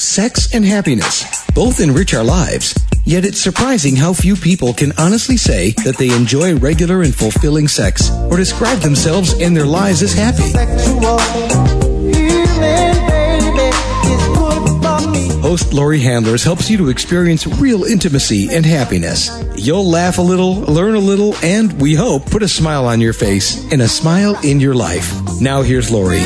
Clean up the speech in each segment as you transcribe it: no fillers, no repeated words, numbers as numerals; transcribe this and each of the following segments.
Sex and happiness both enrich our lives, yet it's surprising how few people can honestly say that they enjoy regular and fulfilling sex or describe themselves and their lives as happy. Host Laurie Handlers helps you to experience real intimacy and happiness. You'll laugh a little, learn a little, and, we hope, put a smile on your face and a smile in your life. Now here's Laurie.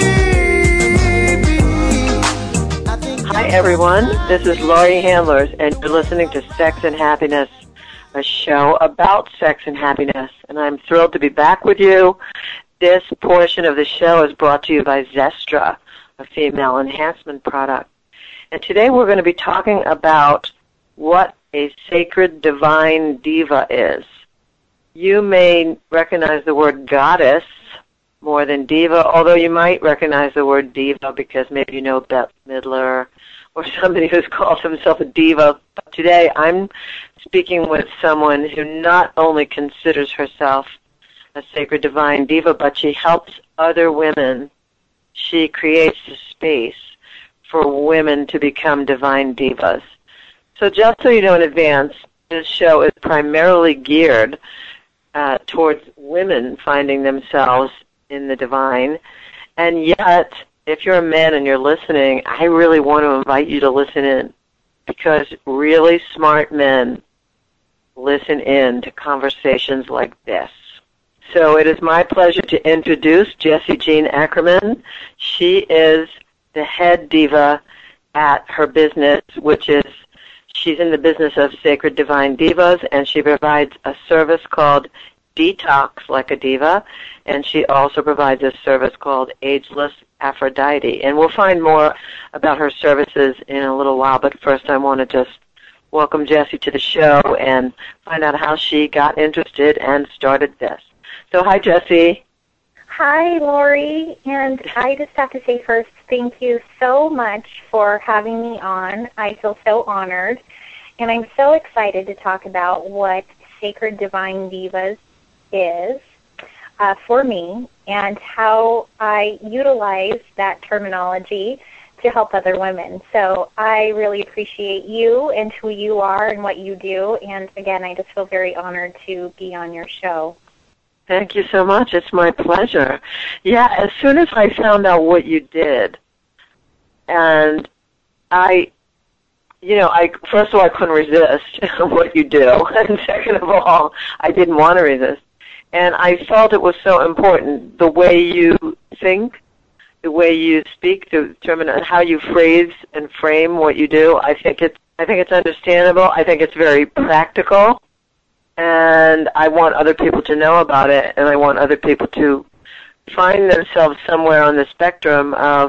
Hi, everyone. This is Laurie Handlers, and you're listening to Sex and Happiness, a show about sex and happiness. And I'm thrilled to be back with you. This portion of the show is brought to you by Zestra, a female enhancement product. And today we're going to be talking about what a sacred divine diva is. You may recognize the word goddess more than diva, although you might recognize the word diva because maybe you know Bette Midler or somebody who's called himself a diva. But today I'm speaking with someone who not only considers herself a sacred divine diva, but she helps other women. She creates a space for women to become divine divas. So just so you know in advance, this show is primarily geared towards women finding themselves in the divine. And yet, if you're a man and you're listening, I really want to invite you to listen in, because really smart men listen in to conversations like this. So it is my pleasure to introduce Jessie Jean Ackerman. She is the head diva at her business, which is, she's in the business of Sacred Divine Divas, and she provides a service called Detox Like a Diva, and she also provides a service called Ageless Aphrodite. And we'll find more about her services in a little while, but first I want to just welcome Jessie to the show and find out how she got interested and started this. So hi, Jessie. Hi, Laurie, and I just have to say first, thank you so much for having me on. I feel so honored, and I'm so excited to talk about what Sacred Divine Divas is for me and how I utilize that terminology to help other women. So I really appreciate you and who you are and what you do, and again, I just feel very honored to be on your show. Thank you so much. It's my pleasure. Yeah, as soon as I found out what you did, and first of all, I couldn't resist what you do, and second of all, I didn't want to resist. And I felt it was so important, the way you think, the way you speak, to determine how you phrase and frame what you do. I think it's understandable. I think it's very practical. And I want other people to know about it, and I want other people to find themselves somewhere on the spectrum of,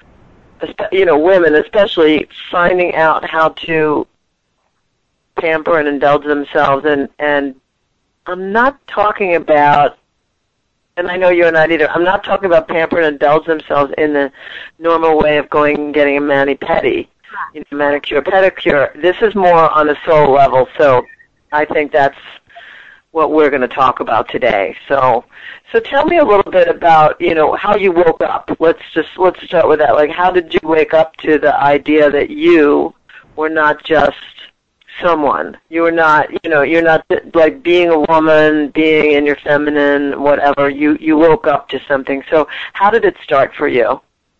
women especially, finding out how to pamper and indulge themselves. And I'm not talking about, and I know you're not either, I'm not talking about pamper and indulge themselves in the normal way of going and getting a mani-pedi, manicure, pedicure. This is more on a soul level, so I think that's what we're going to talk about today. So tell me a little bit about, how you woke up. Let's start with that. Like, how did you wake up to the idea that you were not just someone? You were not, you're not like being a woman, being in your feminine, whatever. You woke up to something. So how did it start for you?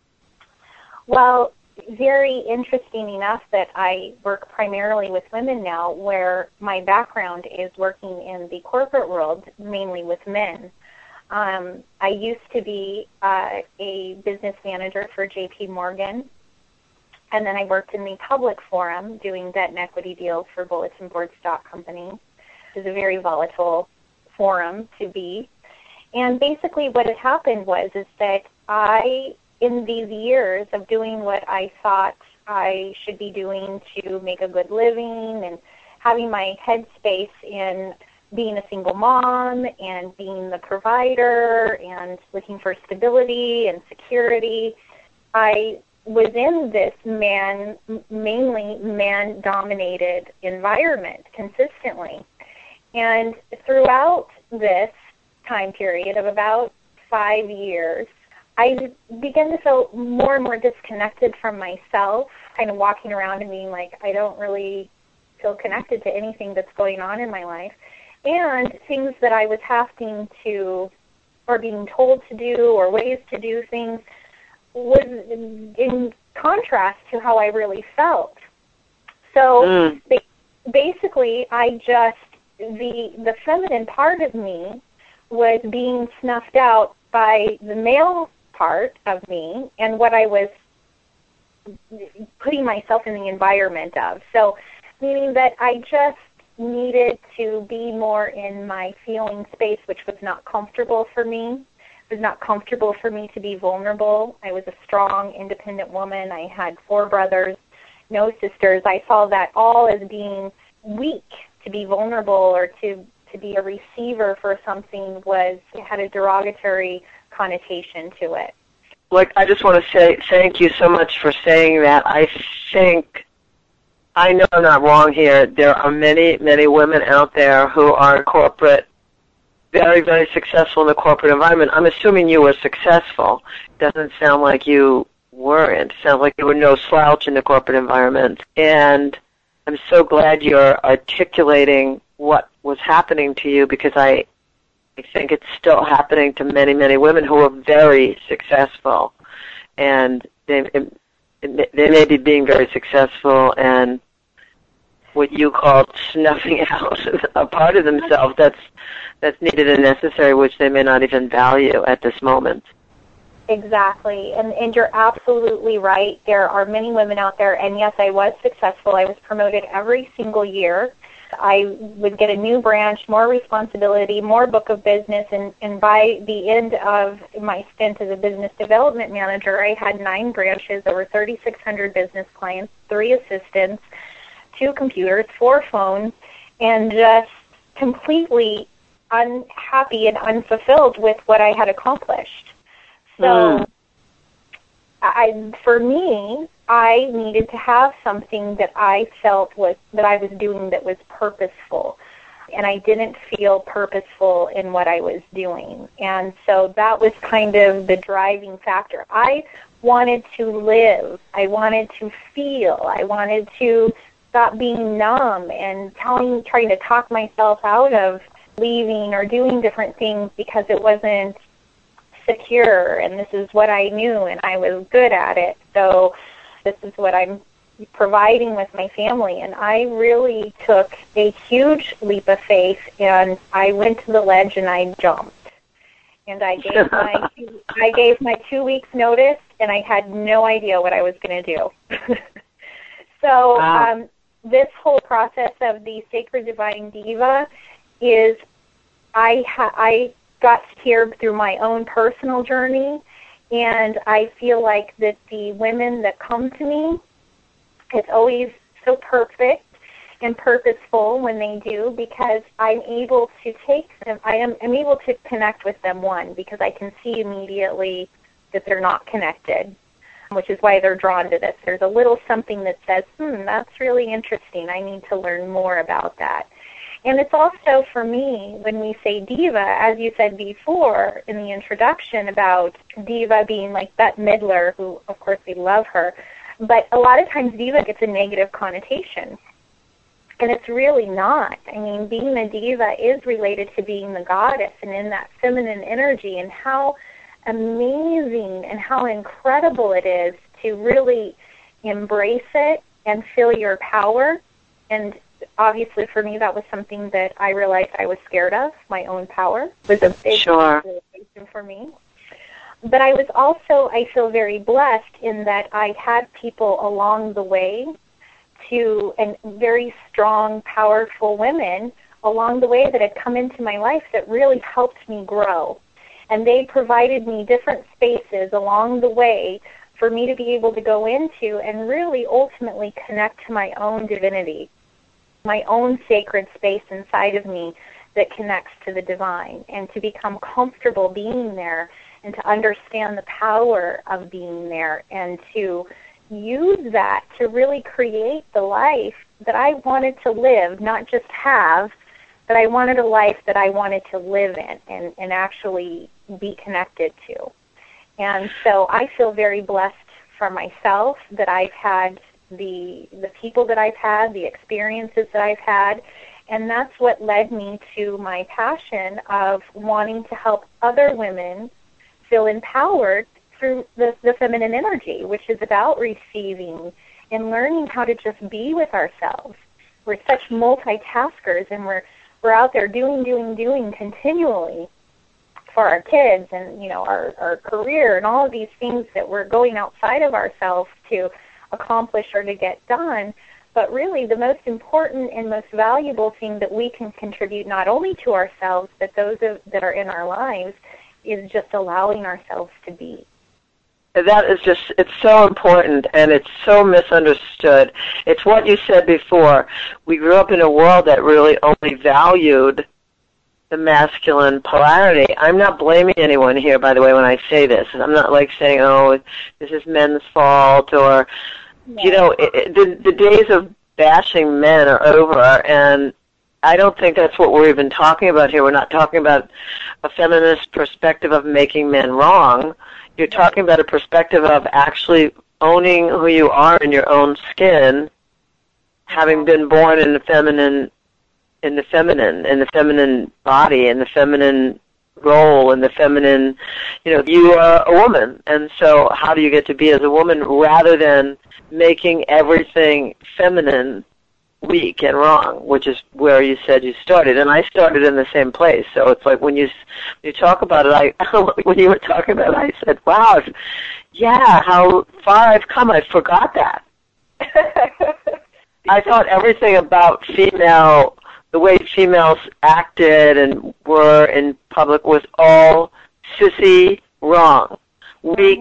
Well, very interesting enough that I work primarily with women now, where my background is working in the corporate world, mainly with men. I used to be a business manager for J.P. Morgan, and then I worked in the public forum doing debt and equity deals for Bulletin Board Stock Company, which is a very volatile forum to be. And basically what had happened is that in these years of doing what I thought I should be doing to make a good living and having my headspace in being a single mom and being the provider and looking for stability and security, I was in this mainly man-dominated environment consistently. And throughout this time period of about 5 years, I began to feel more and more disconnected from myself, kind of walking around and being like, I don't really feel connected to anything that's going on in my life. And things that I was having to, or being told to do, or ways to do things, was in contrast to how I really felt. So basically, I just, the feminine part of me was being snuffed out by the male part of me and what I was putting myself in the environment of. So, meaning that I just needed to be more in my feeling space, which was not comfortable for me. It was not comfortable for me to be vulnerable. I was a strong, independent woman. I had 4 brothers, no sisters. I saw that all as being weak. To be vulnerable or to be a receiver for something had a derogatory connotation to it. Like, I just want to say thank you so much for saying that. I know I'm not wrong here. There are many, many women out there who are corporate, very, very successful in the corporate environment. I'm assuming you were successful. It doesn't sound like you weren't. It sounds like you were no slouch in the corporate environment. And I'm so glad you're articulating what was happening to you, because I think it's still happening to many, many women who are very successful. And they may be being very successful and what you call snuffing out a part of themselves that's needed and necessary, which they may not even value at this moment. Exactly, and you're absolutely right. There are many women out there, and yes, I was successful. I was promoted every single year. I would get a new branch, more responsibility, more book of business, and by the end of my stint as a business development manager, I had 9 branches, over 3,600 business clients, 3 assistants, 2 computers, 4 phones, and just completely unhappy and unfulfilled with what I had accomplished. So for me, I needed to have something that I felt that I was doing that was purposeful. And I didn't feel purposeful in what I was doing. And so that was kind of the driving factor. I wanted to live. I wanted to feel. I wanted to stop being numb and trying to talk myself out of leaving or doing different things because it wasn't secure, and this is what I knew, and I was good at it. So this is what I'm providing with my family. And I really took a huge leap of faith, and I went to the ledge and I jumped. And I gave my 2 weeks notice, and I had no idea what I was going to do. So this whole process of the Sacred Divine Diva is I got here through my own personal journey, and I feel like that the women that come to me, it's always so perfect and purposeful when they do, because I'm able to take them, I'm able to connect with them, one, because I can see immediately that they're not connected, which is why they're drawn to this. There's a little something that says, that's really interesting. I need to learn more about that. And it's also, for me, when we say diva, as you said before in the introduction about diva being like Bette Midler, who, of course, we love her, but a lot of times diva gets a negative connotation. And it's really not. I mean, being a diva is related to being the goddess and in that feminine energy, and how amazing and how incredible it is to really embrace it and feel your power. And obviously, for me, that was something that I realized I was scared of. My own power was a big realization for me. But I was also, I feel very blessed in that I had people along the way and very strong, powerful women along the way that had come into my life that really helped me grow. And they provided me different spaces along the way for me to be able to go into and really ultimately connect to my own divinity, my own sacred space inside of me that connects to the divine, and to become comfortable being there and to understand the power of being there and to use that to really create the life that I wanted to live, not just have, but I wanted a life that I wanted to live in and actually be connected to. And so I feel very blessed for myself that I've had the people that I've had, the experiences that I've had, and that's what led me to my passion of wanting to help other women feel empowered through the feminine energy, which is about receiving and learning how to just be with ourselves. We're such multitaskers, and we're out there doing continually for our kids and, you know, our career and all of these things that we're going outside of ourselves to accomplish or to get done. But really the most important and most valuable thing that we can contribute not only to ourselves but those that are in our lives is just allowing ourselves to be. That is just, it's so important, and it's so misunderstood. It's what you said before. We grew up in a world that really only valued the masculine polarity. I'm not blaming anyone here, by the way, when I say this. I'm not like saying, oh, this is men's fault, or, you know, the days of bashing men are over, and I don't think that's what we're even talking about here. We're not talking about a feminist perspective of making men wrong. You're talking about a perspective of actually owning who you are in your own skin, having been born in the feminine body, in the feminine role, in the feminine, you know, you are a woman. And so how do you get to be as a woman rather than making everything feminine weak and wrong, which is where you said you started. And I started in the same place. So it's like when you talk about it, when you were talking about it, I said, wow, yeah, how far I've come. I forgot that. I thought everything about female, the way females acted and were in public was all sissy, wrong, weak,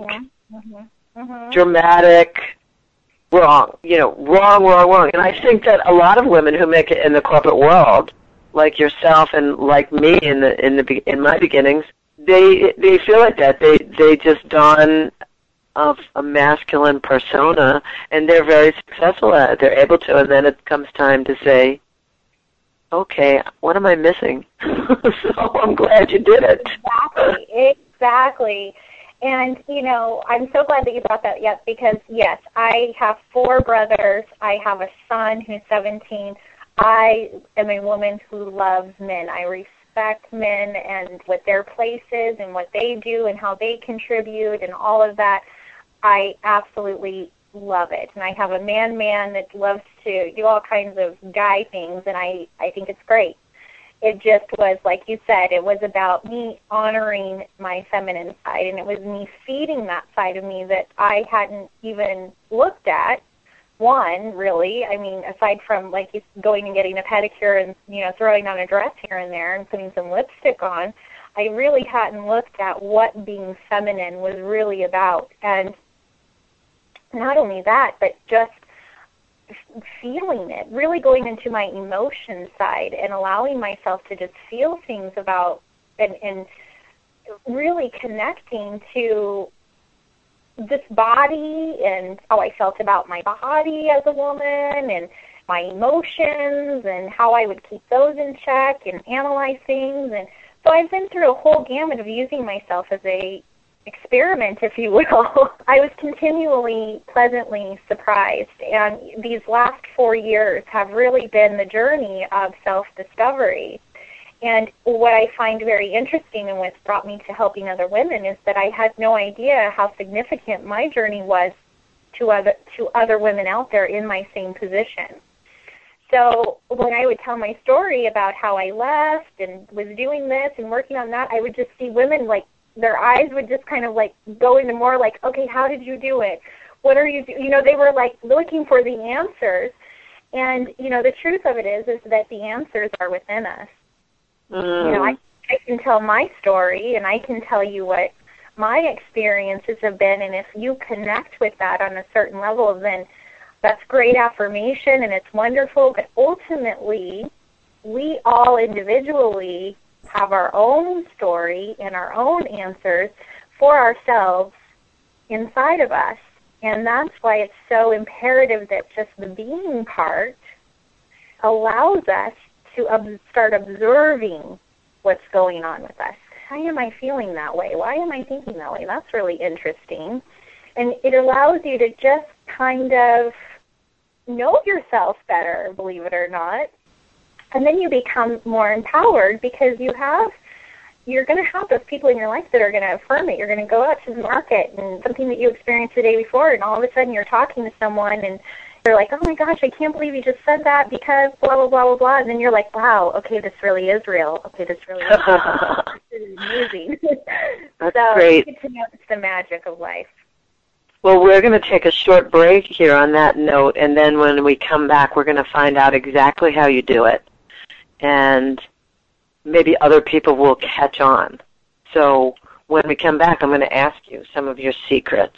dramatic, wrong, you know, wrong. And I think that a lot of women who make it in the corporate world, like yourself and like me in my beginnings, they feel like that. They just don of a masculine persona, and they're very successful at it. They're able to, and then it comes time to say, okay, what am I missing? So I'm glad you did it. Exactly. And, you know, I'm so glad that you brought that up because, yes, I have 4 brothers. I have a son who's 17. I am a woman who loves men. I respect men and what their place is and what they do and how they contribute and all of that. I absolutely love it. And I have a man that loves to do all kinds of guy things, and I think it's great. It just was, like you said, it was about me honoring my feminine side, and it was me feeding that side of me that I hadn't even looked at. One, really, I mean, aside from like going and getting a pedicure and, you know, throwing on a dress here and there and putting some lipstick on, I really hadn't looked at what being feminine was really about. And not only that, but just feeling it, really going into my emotion side and allowing myself to just feel things about and really connecting to this body and how I felt about my body as a woman and my emotions and how I would keep those in check and analyze things. And so I've been through a whole gamut of using myself as a experiment, if you will. I was continually pleasantly surprised, and these last 4 years have really been the journey of self-discovery. And what I find very interesting and what's brought me to helping other women is that I had no idea how significant my journey was to other women out there in my same position. So when I would tell my story about how I left and was doing this and working on that, I would just see women like their eyes would just kind of like go into more like, okay, how did you do it? What are you doing? You know, they were like looking for the answers. And, you know, the truth of it is that the answers are within us. You know, I can tell my story and I can tell you what my experiences have been. And if you connect with that on a certain level, then that's great affirmation and it's wonderful. But ultimately, we all individually have our own story and our own answers for ourselves inside of us. And that's why it's so imperative that just the being part allows us to start observing what's going on with us. why am I feeling that way? Why am I thinking that way? That's really interesting. And it allows you to just kind of know yourself better, believe it or not. And then you become more empowered because you're going to have those people in your life that are going to affirm it. You're going to go out to the market and something that you experienced the day before, and all of a sudden you're talking to someone and they're like, oh my gosh, I can't believe you just said that because blah, blah, blah, blah, blah. And then you're like, wow, okay, this really is real. Okay, this really is real. This is amazing. That's so great. You get to know it's the magic of life. Well, we're going to take a short break here on that note, and then when we come back, we're going to find out exactly how you do it. And maybe other people will catch on. So when we come back, I'm going to ask you some of your secrets.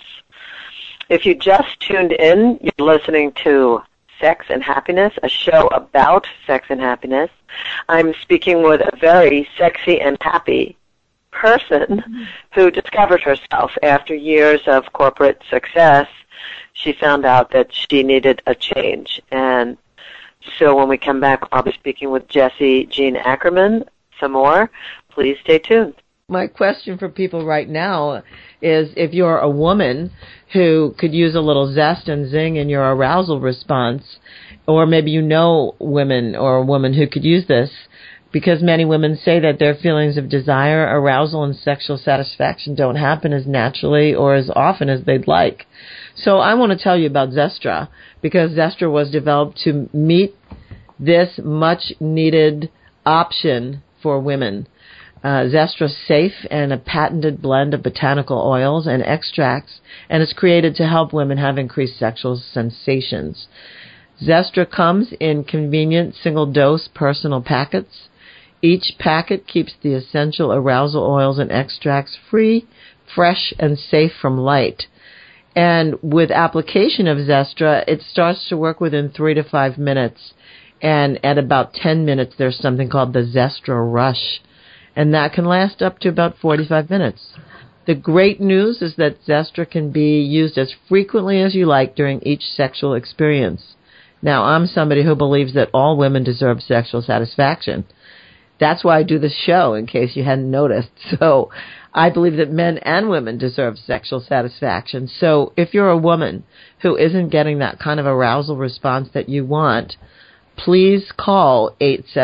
If you just tuned in, you're listening to Sex and Happiness, a show about sex and happiness. I'm speaking with a very sexy and happy person who discovered herself after years of corporate success. She found out that she needed a change. And so when we come back, I'll be speaking with Jessie Jean Ackerman some more. Please stay tuned. My question for people right now is if you're a woman who could use a little zest and zing in your arousal response, or maybe you know women or a woman who could use this, because many women say that their feelings of desire, arousal, and sexual satisfaction don't happen as naturally or as often as they'd like. So I want to tell you about Zestra, because Zestra was developed to meet this much-needed option for women. Zestra's safe and a patented blend of botanical oils and extracts, and it's created to help women have increased sexual sensations. Zestra comes in convenient single-dose personal packets. Each packet keeps the essential arousal oils and extracts free, fresh, and safe from light. And with application of Zestra, it starts to work within 3 to 5 minutes. And at about 10 minutes, there's something called the Zestra Rush. And that can last up to about 45 minutes. The great news is that Zestra can be used as frequently as you like during each sexual experience. Now, I'm somebody who believes that all women deserve sexual satisfaction. That's why I do this show, in case you hadn't noticed. So I believe that men and women deserve sexual satisfaction. So if you're a woman who isn't getting that kind of arousal response that you want, please call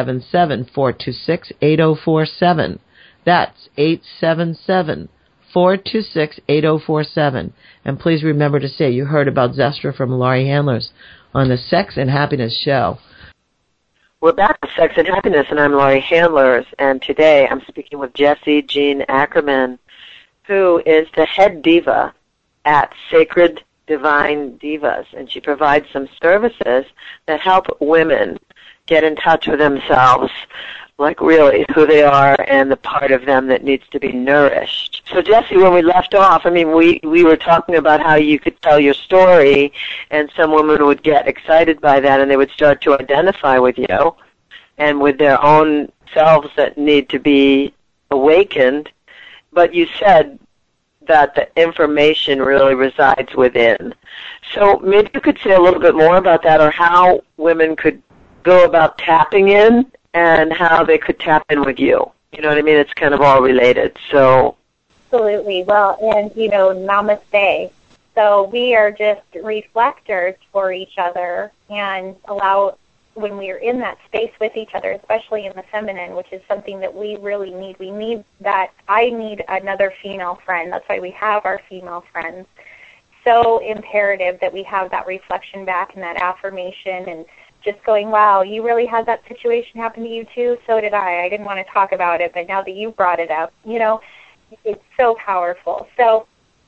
877-426-8047. That's 877-426-8047. And please remember to say you heard about Zestra from Laurie Handlers on the Sex and Happiness Show. We're back with Sex and Happiness, and I'm Laurie Handlers, and today I'm speaking with Jessie Jean Ackerman, who is the head diva at Sacred Divine Divas, and she provides some services that help women get in touch with themselves, like really who they are and the part of them that needs to be nourished. So Jessie, when we left off, I mean, we were talking about how you could tell your story and some women would get excited by that and they would start to identify with you and with their own selves that need to be awakened. But you said that the information really resides within. So maybe you could say a little bit more about that, or how women could go about tapping in and how they could tap in with you. You know what I mean? It's kind of all related. So absolutely. Well, and, namaste. So we are just reflectors for each other, and allow, when we are in that space with each other, especially in the feminine, which is something that we really need. We need that. I need another female friend. That's why we have our female friends. So imperative that we have that reflection back and that affirmation, and just going, wow, you really had that situation happen to you too? So did I. I didn't want to talk about it, but now that you brought it up, it's so powerful. So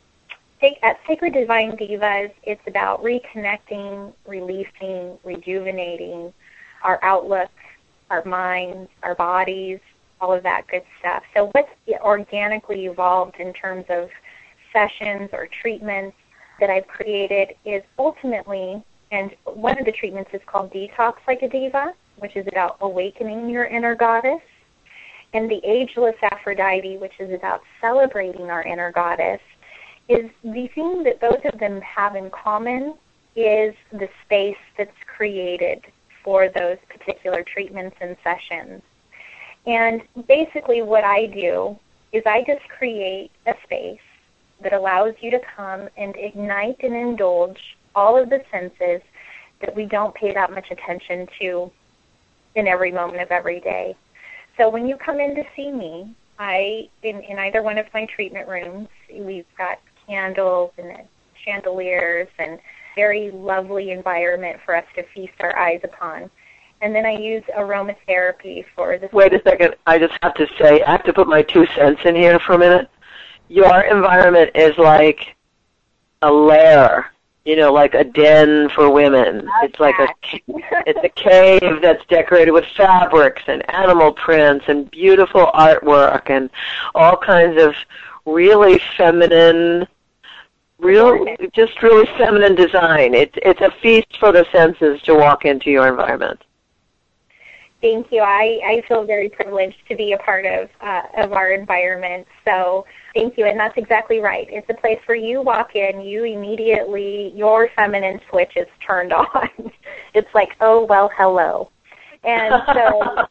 at Sacred Divine Divas, it's about reconnecting, releasing, rejuvenating our outlook, our minds, our bodies, all of that good stuff. So what's organically evolved in terms of sessions or treatments that I've created is ultimately, and one of the treatments is called Detox Like a Diva, which is about awakening your inner goddess, and the Ageless Aphrodite, which is about celebrating our inner goddess. Is the thing that both of them have in common is the space that's created for those particular treatments and sessions. And basically what I do is I just create a space that allows you to come and ignite and indulge all of the senses that we don't pay that much attention to in every moment of every day. So when you come in to see me, in either one of my treatment rooms, we've got candles and chandeliers and very lovely environment for us to feast our eyes upon. And then I use aromatherapy for this. Wait a second. I just have to say, I have to put my 2 cents in here for a minute. Your environment is like a lair, like a den for women. It's like it's a cave that's decorated with fabrics and animal prints and beautiful artwork and all kinds of really feminine, just really feminine design. It's a feast for the senses to walk into your environment. Thank you. I feel very privileged to be a part of our environment. So thank you. And that's exactly right. It's a place where you walk in, you immediately, your feminine switch is turned on. It's like, oh, well, hello. And so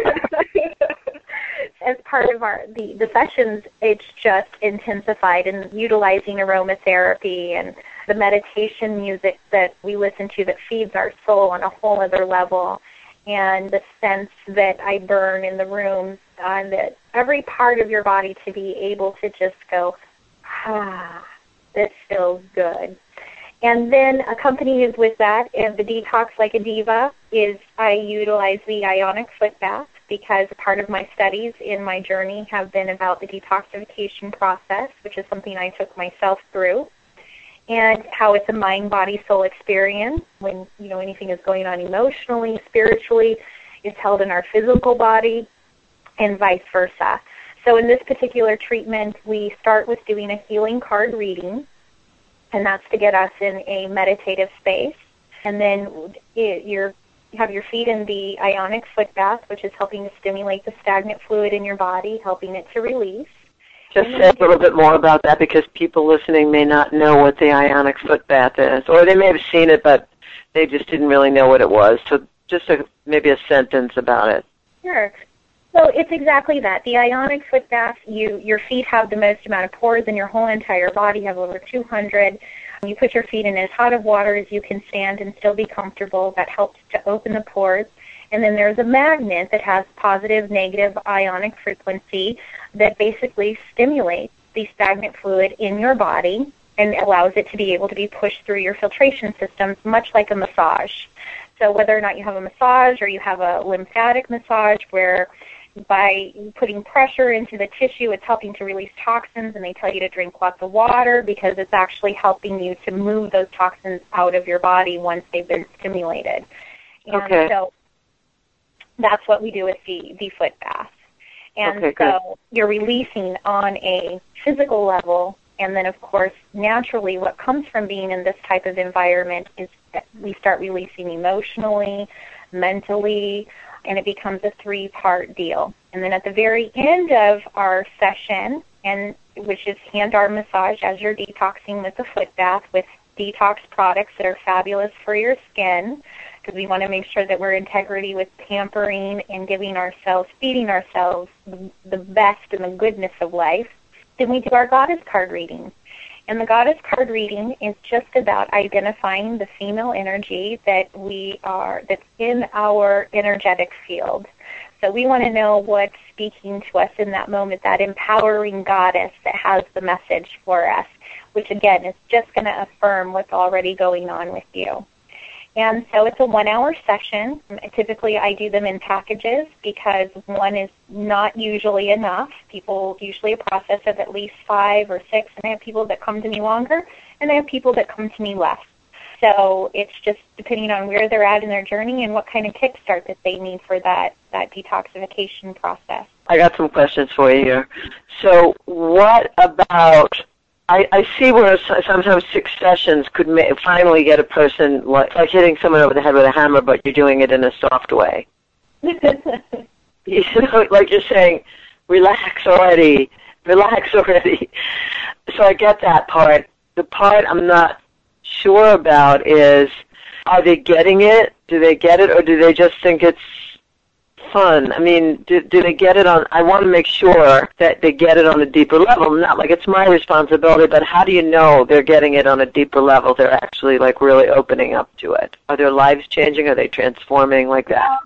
as part of the sessions, it's just intensified in utilizing aromatherapy and the meditation music that we listen to that feeds our soul on a whole other level. And the sense that I burn in the rooms, that every part of your body to be able to just go, this feels good. And then accompanied with that, and the Detox Like a Diva, is I utilize the ionic foot bath because part of my studies in my journey have been about the detoxification process, which is something I took myself through, and how it's a mind-body-soul experience. When, anything is going on emotionally, spiritually, it's held in our physical body, and vice versa. So in this particular treatment, we start with doing a healing card reading, and that's to get us in a meditative space. And then you have your feet in the ionic foot bath, which is helping to stimulate the stagnant fluid in your body, helping it to release. Just say a little bit more about that because people listening may not know what the ionic foot bath is, or they may have seen it, but they just didn't really know what it was. So just maybe a sentence about it. Sure. So it's exactly that. The ionic foot bath, your feet have the most amount of pores in your whole entire body, have over 200. You put your feet in as hot of water as you can stand and still be comfortable. That helps to open the pores. And then there's a magnet that has positive, negative ionic frequency that basically stimulates the stagnant fluid in your body and allows it to be able to be pushed through your filtration systems, much like a massage. So whether or not you have a massage or you have a lymphatic massage where by putting pressure into the tissue, it's helping to release toxins, and they tell you to drink lots of water because it's actually helping you to move those toxins out of your body once they've been stimulated. And so that's what we do with the foot bath. And so you're releasing on a physical level, and then, of course, naturally what comes from being in this type of environment is that we start releasing emotionally, mentally, and it becomes a 3-part deal. And then at the very end of our session, which is hand-arm massage as you're detoxing with the foot bath with detox products that are fabulous for your skin, because we want to make sure that we're in integrity with pampering and feeding ourselves the best and the goodness of life. Then we do our goddess card reading. And the goddess card reading is just about identifying the female energy that's in our energetic field. So we want to know what's speaking to us in that moment, that empowering goddess that has the message for us, which again is just going to affirm what's already going on with you. And so it's a 1-hour session. Typically I do them in packages because one is not usually enough. People usually a process of at least 5 or 6, and I have people that come to me longer, and I have people that come to me less. So it's just depending on where they're at in their journey and what kind of kickstart that they need for that detoxification process. I got some questions for you here. So what about... I see where sometimes 6 sessions could finally get a person like hitting someone over the head with a hammer, but you're doing it in a soft way. Like you're saying, relax already. So I get that part. The part I'm not sure about is, are they getting it? Do they get it, or do they just think it's fun? I mean, do they get it on, I want to make sure that they get it on a deeper level. Not like it's my responsibility, but how do you know they're getting it on a deeper level? They're actually like really opening up to it. Are their lives changing? Are they transforming like that?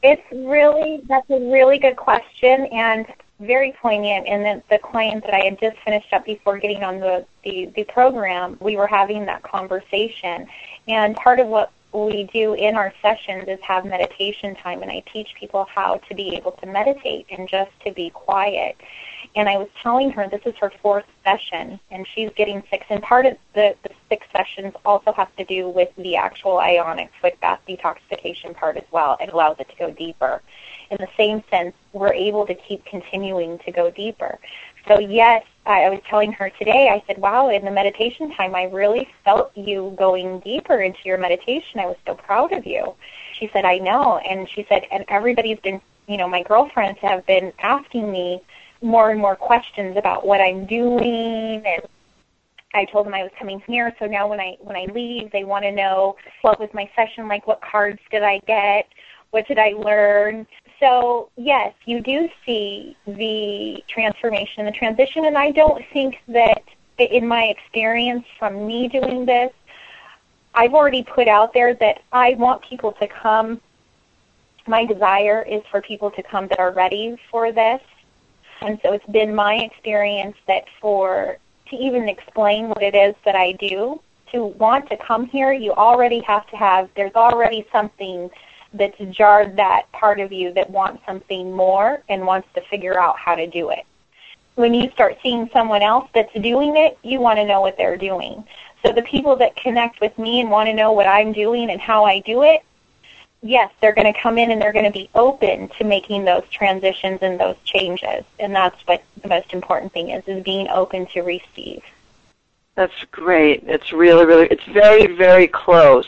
That's a really good question and very poignant. And the client that I had just finished up before getting on the program, we were having that conversation. And part of what we do in our sessions is have meditation time, and I teach people how to be able to meditate and just to be quiet. And I was telling her this is her 4th session, and she's getting 6. And part of the 6 sessions also has to do with the actual ionic foot bath detoxification part as well. It allows it to go deeper. In the same sense, we're able to keep continuing to go deeper. So yes, I was telling her today, I said, wow, in the meditation time, I really felt you going deeper into your meditation. I was so proud of you. She said, I know. And she said, and everybody's been, my girlfriends have been asking me more and more questions about what I'm doing. And I told them I was coming here. So now when I leave, they want to know what was my session like, what cards did I get, what did I learn. So, yes, you do see the transformation, the transition, and I don't think that, in my experience from me doing this, I've already put out there that I want people to come. My desire is for people to come that are ready for this, and so it's been my experience that to even explain what it is that I do, to want to come here, you already have to have, there's already something that's jarred that part of you that wants something more and wants to figure out how to do it. When you start seeing someone else that's doing it, you want to know what they're doing. So the people that connect with me and want to know what I'm doing and how I do it, yes, they're going to come in and they're going to be open to making those transitions and those changes. And that's what the most important thing is being open to receive. That's great. It's really, really, it's very, very close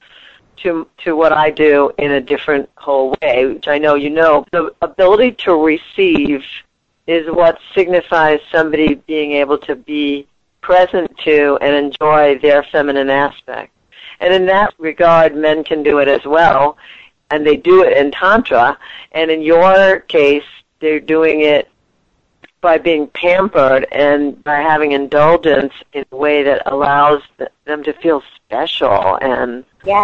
to what I do in a different whole way, which I know you know. The ability to receive is what signifies somebody being able to be present to and enjoy their feminine aspect. And in that regard, men can do it as well, and they do it in Tantra. And in your case, they're doing it by being pampered and by having indulgence in a way that allows them to feel special and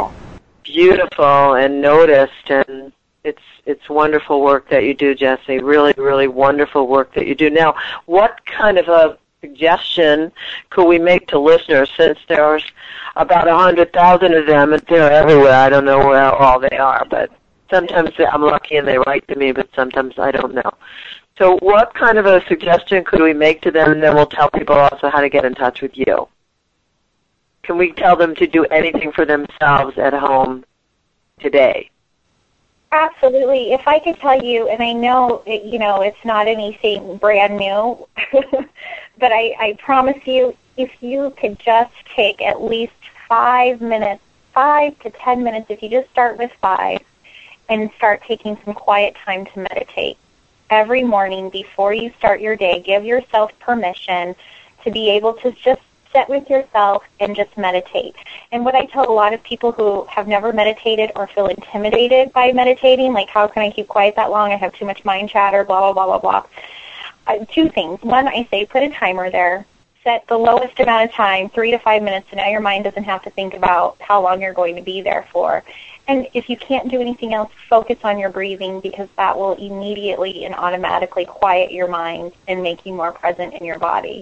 beautiful and noticed. And it's wonderful work that you do, Jessie. Really, really wonderful work that you do. Now, what kind of a suggestion could we make to listeners, since there's about 100,000 of them and they're everywhere? I don't know where all they are, but sometimes I'm lucky and they write to me, but sometimes I don't know. So what kind of a suggestion could we make to them, and then we'll tell people also how to get in touch with you? Can we tell them to do anything for themselves at home today? Absolutely. If I could tell you, and I know, it's not anything brand new, but I promise you, if you could just take at least 5 to 10 minutes, if you just start with 5, and start taking some quiet time to meditate. Every morning before you start your day, give yourself permission to be able to just sit with yourself and just meditate. And what I tell a lot of people who have never meditated or feel intimidated by meditating, like, how can I keep quiet that long? I have too much mind chatter, blah, blah, blah, blah, blah. 2 things. One, I say put a timer there. Set the lowest amount of time, 3 to 5 minutes, so now your mind doesn't have to think about how long you're going to be there for. And if you can't do anything else, focus on your breathing, because that will immediately and automatically quiet your mind and make you more present in your body.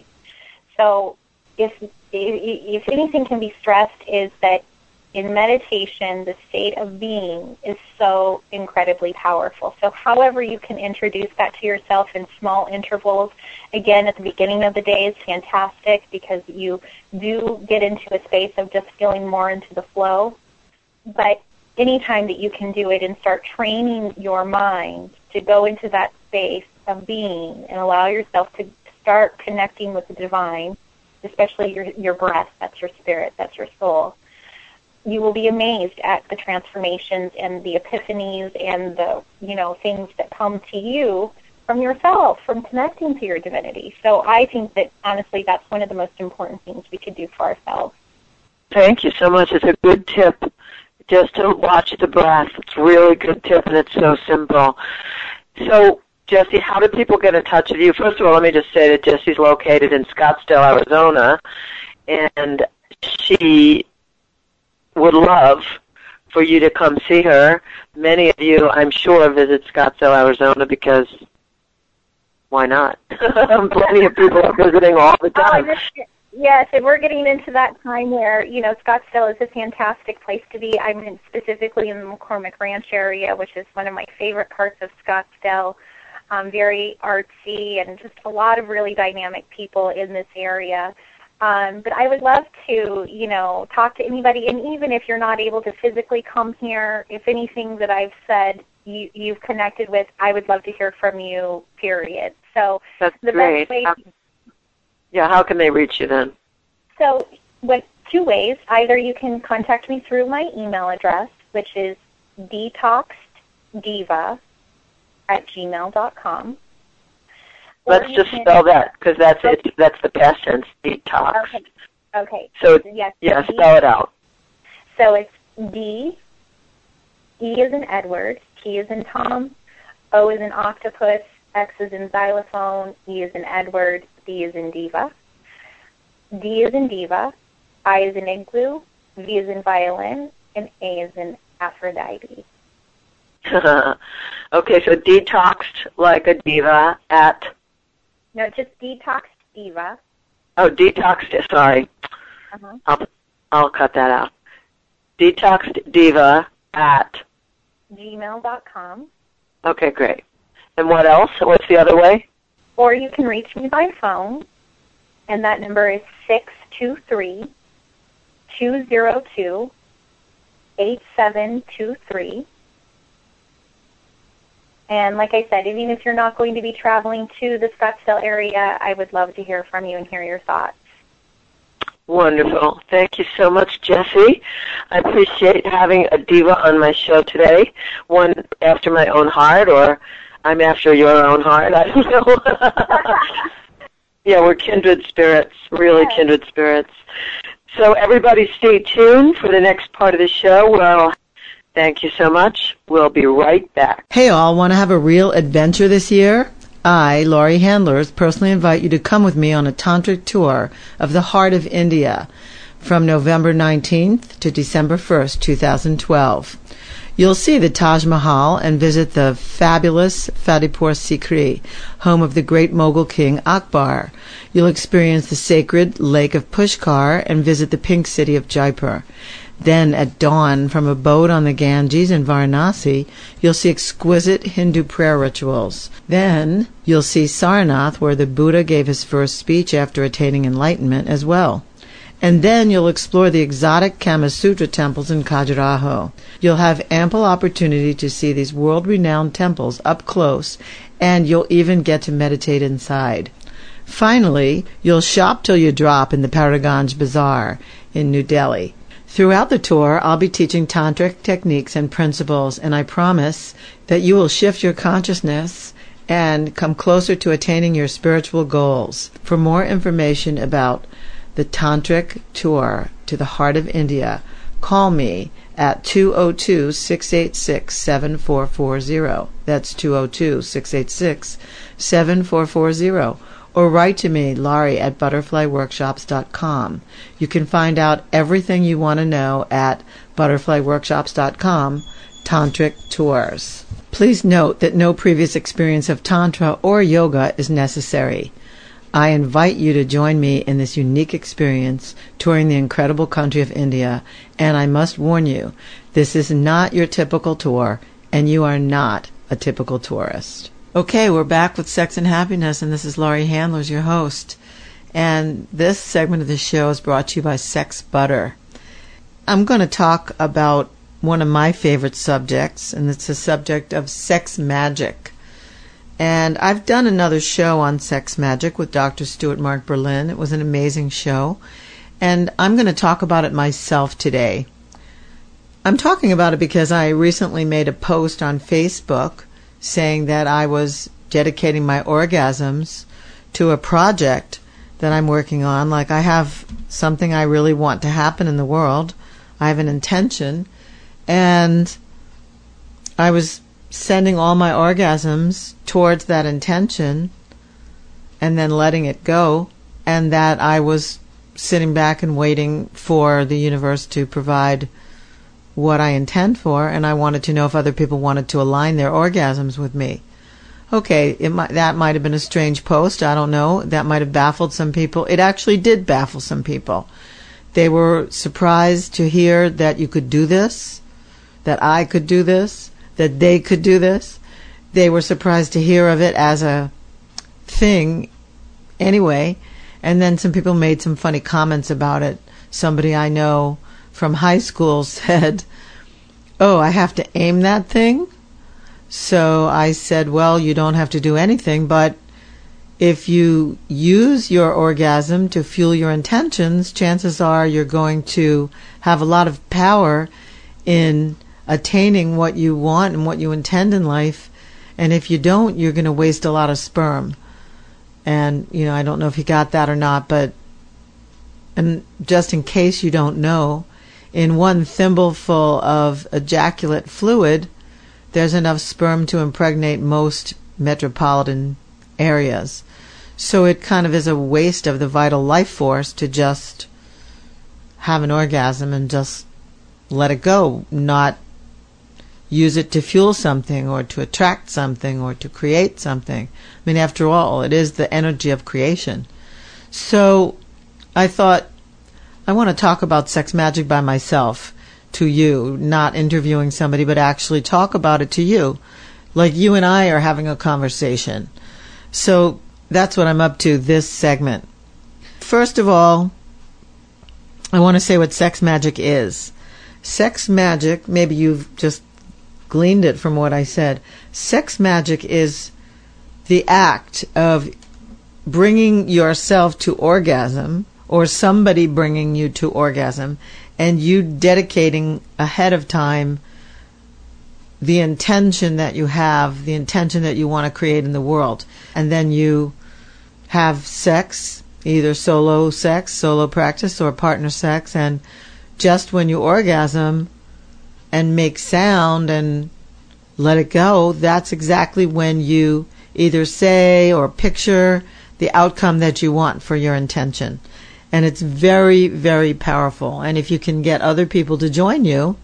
So if anything can be stressed, is that in meditation, the state of being is so incredibly powerful. So however you can introduce that to yourself in small intervals, again, at the beginning of the day is fantastic, because you do get into a space of just feeling more into the flow. But anytime that you can do it and start training your mind to go into that space of being and allow yourself to start connecting with the divine, especially your breath, that's your spirit, that's your soul, you will be amazed at the transformations and the epiphanies and the, things that come to you from yourself, from connecting to your divinity. So I think that, honestly, that's one of the most important things we could do for ourselves. Thank you so much. It's a good tip. just to watch the breath. It's a really good tip, and it's so simple. So, Jessie, how do people get in touch with you? First of all, let me just say that Jessie's located in Scottsdale, Arizona, and she would love for you to come see her. Many of you, I'm sure, visit Scottsdale, Arizona, because why not? Plenty of people are visiting all the time. Yes, and we're getting into that time where, Scottsdale is a fantastic place to be. I'm specifically in the McCormick Ranch area, which is one of my favorite parts of Scottsdale. Very artsy and just a lot of really dynamic people in this area. But I would love to, talk to anybody, and even if you're not able to physically come here, if anything that I've said you've connected with, I would love to hear from you, period. So that's the great. best way. How can they reach you then? So, two ways. Either you can contact me through my email address, which is detoxediva@gmail.com. Let's just spell that, because that's the past tense, detox. Okay. So, yes, spell it out. So it's D, E is in Edward, T is in Tom, O is in octopus, X is in xylophone, E is in Edward, D is in diva. D is in diva, I is in igloo, V is in violin, and A is in Aphrodite. Okay, so detoxed like a diva at... No, just Detoxed Diva. Oh, detoxed, sorry. Uh-huh. I'll cut that out. Detoxed Diva at... gmail.com. Okay, great. And what else? What's the other way? Or you can reach me by phone, and that number is 623-202-8723. And like I said, even if you're not going to be traveling to the Scottsdale area, I would love to hear from you and hear your thoughts. Wonderful. Thank you so much, Jessie. I appreciate having a diva on my show today, one after my own heart, or I'm after your own heart. I don't know. Yeah, we're kindred spirits, really kindred spirits. So everybody stay tuned for the next part of the show. Well, thank you so much. We'll be right back. Hey all, want to have a real adventure this year? I, Laurie Handlers, personally invite you to come with me on a tantric tour of the heart of India from November 19th to December 1st, 2012. You'll see the Taj Mahal and visit the fabulous Fatehpur Sikri, home of the great Mughal king Akbar. You'll experience the sacred Lake of Pushkar and visit the pink city of Jaipur. Then, at dawn, from a boat on the Ganges in Varanasi, you'll see exquisite Hindu prayer rituals. Then, you'll see Sarnath, where the Buddha gave his first speech after attaining enlightenment as well. And then you'll explore the exotic Kama Sutra temples in Khajuraho. You'll have ample opportunity to see these world-renowned temples up close, and you'll even get to meditate inside. Finally, you'll shop till you drop in the Paraganj Bazaar in New Delhi. Throughout the tour, I'll be teaching tantric techniques and principles, and I promise that you will shift your consciousness and come closer to attaining your spiritual goals. For more information about the Tantric Tour to the Heart of India, call me at 202-686-7440. That's 202-686-7440. Or write to me, Laurie, at butterflyworkshops.com. You can find out everything you want to know at butterflyworkshops.com, Tantric Tours. Please note that no previous experience of Tantra or yoga is necessary. I invite you to join me in this unique experience touring the incredible country of India, and I must warn you, this is not your typical tour, and you are not a typical tourist. Okay, we're back with Sex and Happiness, and this is Laurie Handlers, your host. And this segment of the show is brought to you by Sex Butter. I'm going to talk about one of my favorite subjects, and it's the subject of sex magic. And I've done another show on sex magic with Dr. Stuart Mark Berlin. It was an amazing show. And I'm going to talk about it myself today. I'm talking about it because I recently made a post on Facebook saying that I was dedicating my orgasms to a project that I'm working on. I have something I really want to happen in the world. I have an intention, And I was sending all my orgasms towards that intention and then letting it go, and that I was sitting back and waiting for the universe to provide what I intend for, and I wanted to know if other people wanted to align their orgasms with me. Okay, that might have been a strange post, I don't know. That might have baffled some people. It actually did baffle some people. They were surprised to hear that you could do this, that I could do this, that they could do this. They were surprised to hear of it as a thing anyway. And then some people made some funny comments about it. Somebody I know from high school said, "Oh, I have to aim that thing?" So I said, well, you don't have to do anything, but if you use your orgasm to fuel your intentions, chances are you're going to have a lot of power in attaining what you want and what you intend in life. And if you don't, you're going to waste a lot of sperm. And, I don't know if you got that or not, and just in case you don't know, in one thimbleful of ejaculate fluid, there's enough sperm to impregnate most metropolitan areas. So it kind of is a waste of the vital life force to just have an orgasm and just let it go, not use it to fuel something or to attract something or to create something. I mean, after all, it is the energy of creation. So I thought, I want to talk about sex magic by myself to you, not interviewing somebody, but actually talk about it to you, like you and I are having a conversation. So that's what I'm up to this segment. First of all, I want to say what sex magic is. Sex magic, maybe you've just gleaned it from what I said. Sex magic is the act of bringing yourself to orgasm, or somebody bringing you to orgasm, and you dedicating ahead of time the intention that you have, the intention that you want to create in the world. And then you have sex, either solo sex, solo practice, or partner sex, and just when you orgasm and make sound and let it go, that's exactly when you either say or picture the outcome that you want for your intention. And it's very, very powerful. And if you can get other people to join you,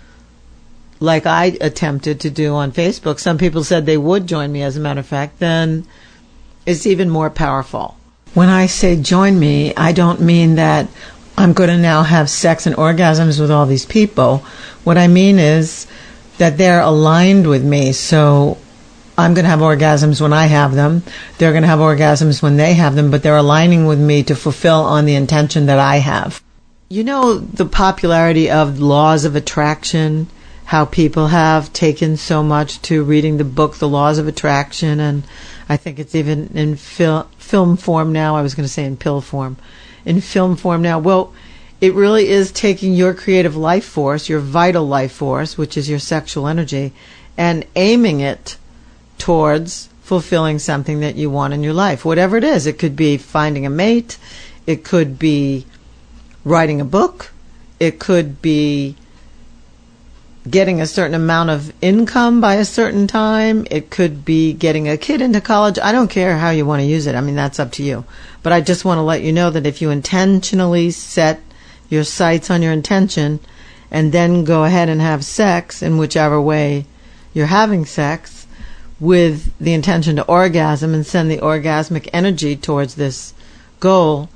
like I attempted to do on Facebook, some people said they would join me, as a matter of fact, then it's even more powerful. When I say join me, I don't mean that I'm going to now have sex and orgasms with all these people. What I mean is that they're aligned with me. So I'm going to have orgasms when I have them. They're going to have orgasms when they have them, but they're aligning with me to fulfill on the intention that I have. You know, the popularity of laws of attraction, how people have taken so much to reading the book, The Laws of Attraction, and I think it's even in film form now. I was going to say in pill form. In film form now. Well, it really is taking your creative life force, your vital life force, which is your sexual energy, and aiming it towards fulfilling something that you want in your life. Whatever it is. It could be finding a mate. It could be writing a book. It could be getting a certain amount of income by a certain time. It could be getting a kid into college. I don't care how you want to use it. I mean, that's up to you. But I just want to let you know that if you intentionally set your sights on your intention and then go ahead and have sex in whichever way you're having sex with the intention to orgasm and send the orgasmic energy towards this goal,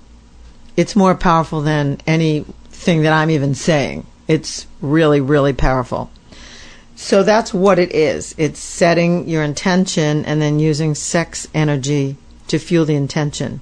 it's more powerful than anything that I'm even saying. It's really, really powerful. So that's what it is. It's setting your intention and then using sex energy to fuel the intention.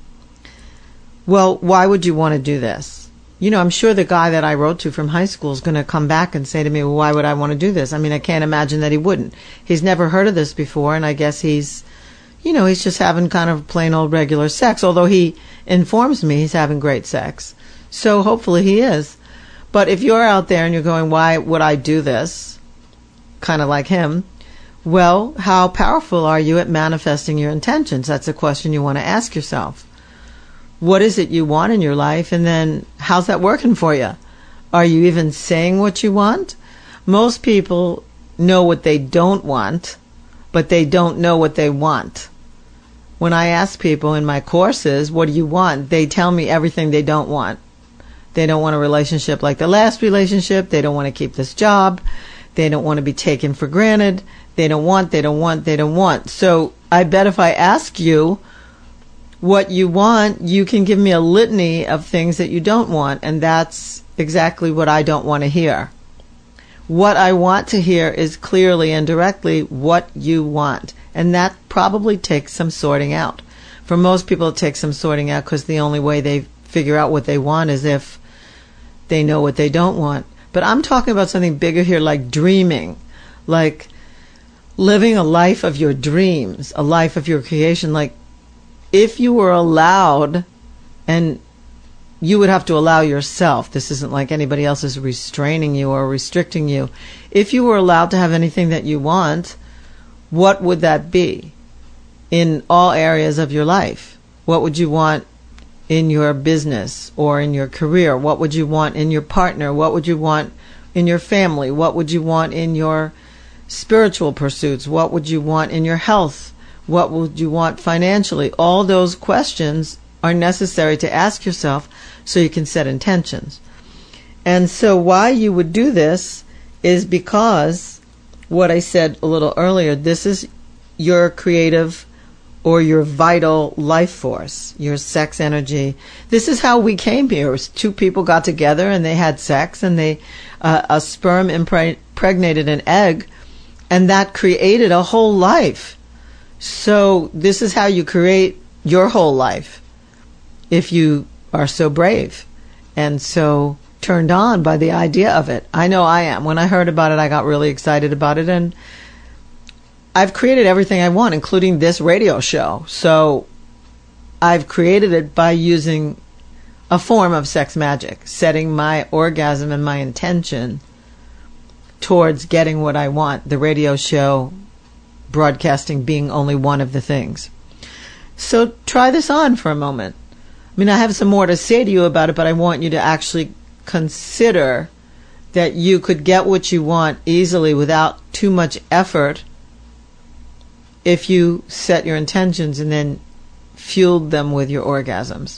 Well, why would you want to do this? You know, I'm sure the guy that I wrote to from high school is going to come back and say to me, well, why would I want to do this? I mean, I can't imagine that he wouldn't. He's never heard of this before, and I guess he's just having kind of plain old regular sex, although he informs me he's having great sex. So hopefully he is. But if you're out there and you're going, why would I do this? Kind of like him. Well, how powerful are you at manifesting your intentions? That's a question you want to ask yourself. What is it you want in your life? And then how's that working for you? Are you even saying what you want? Most people know what they don't want, but they don't know what they want. When I ask people in my courses, what do you want? They tell me everything they don't want. They don't want a relationship like the last relationship. They don't want to keep this job. They don't want to be taken for granted. They don't want. So I bet if I ask you what you want, you can give me a litany of things that you don't want. And that's exactly what I don't want to hear. What I want to hear is clearly and directly what you want. And that probably takes some sorting out. For most people, it takes some sorting out because the only way they figure out what they want is if they know what they don't want. But I'm talking about something bigger here, like dreaming, like living a life of your dreams, a life of your creation. Like if you were allowed, and you would have to allow yourself, this isn't like anybody else is restraining you or restricting you. If you were allowed to have anything that you want, what would that be in all areas of your life? What would you want in your business or in your career? What would you want in your partner? What would you want in your family? What would you want in your spiritual pursuits? What would you want in your health? What would you want financially? All those questions are necessary to ask yourself so you can set intentions. And so why you would do this is because what I said a little earlier, this is your creative or your vital life force, your sex energy. This is how we came here. Two people got together and they had sex, and a sperm impregnated an egg, and that created a whole life. So this is how you create your whole life if you are so brave and so turned on by the idea of it. I know I am. When I heard about it, I got really excited about it, and I've created everything I want, including this radio show. So I've created it by using a form of sex magic, setting my orgasm and my intention towards getting what I want, the radio show, broadcasting being only one of the things. So try this on for a moment. I mean, I have some more to say to you about it, but I want you to actually consider that you could get what you want easily without too much effort if you set your intentions and then fueled them with your orgasms.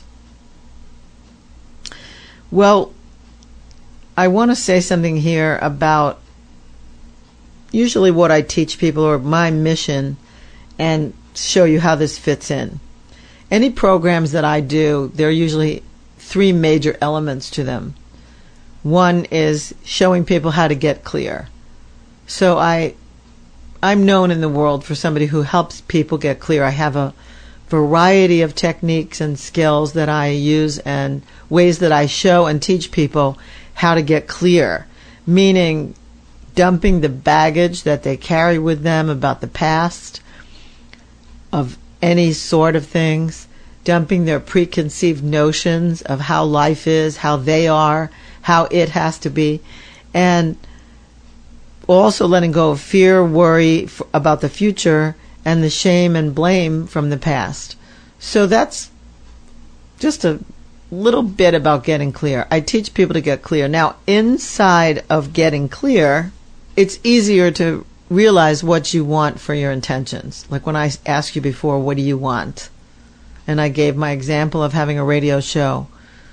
Well, I want to say something here about usually what I teach people, or my mission, and show you how this fits in. Any programs that I do, there are usually three major elements to them. One is showing people how to get clear. So I'm known in the world for somebody who helps people get clear. I have a variety of techniques and skills that I use and ways that I show and teach people how to get clear, meaning dumping the baggage that they carry with them about the past of any sort of things, dumping their preconceived notions of how life is, how they are, how it has to be, and also letting go of fear, worry about the future, and the shame and blame from the past. So that's just a little bit about getting clear. I teach people to get clear. Now, inside of getting clear, it's easier to realize what you want for your intentions. Like when I asked you before, what do you want? And I gave my example of having a radio show.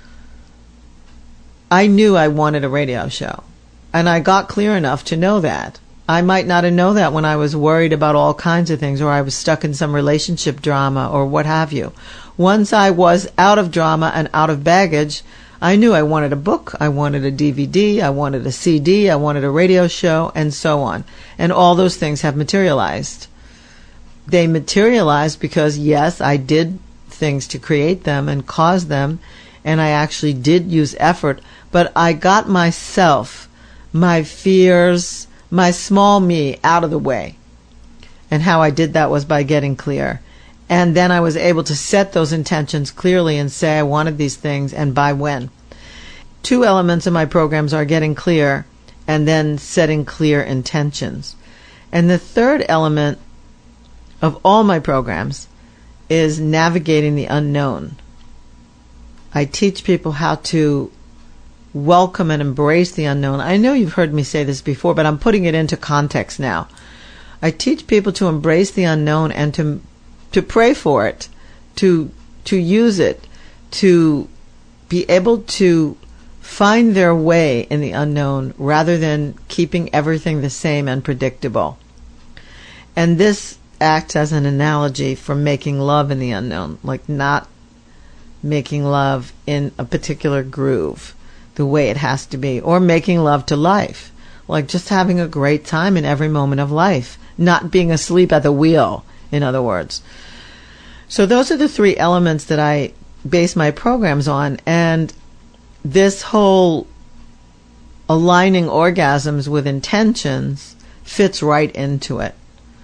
I knew I wanted a radio show. And I got clear enough to know that. I might not have known that when I was worried about all kinds of things, or I was stuck in some relationship drama, or what have you. Once I was out of drama and out of baggage, I knew I wanted a book, I wanted a DVD, I wanted a CD, I wanted a radio show, and so on. And all those things have materialized. They materialized because, yes, I did things to create them and cause them, and I actually did use effort, but I got myself, my fears, my small me out of the way. And how I did that was by getting clear. And then I was able to set those intentions clearly and say I wanted these things and by when. Two elements of my programs are getting clear and then setting clear intentions. And the third element of all my programs is navigating the unknown. I teach people how to welcome and embrace the unknown. I know you've heard me say this before, but I'm putting it into context now. I teach people to embrace the unknown and to pray for it, to use it, to be able to find their way in the unknown rather than keeping everything the same and predictable. And this acts as an analogy for making love in the unknown, like not making love in a particular groove, the way it has to be, or making love to life, like just having a great time in every moment of life, not being asleep at the wheel, in other words. So those are the three elements that I base my programs on, and this whole aligning orgasms with intentions fits right into it.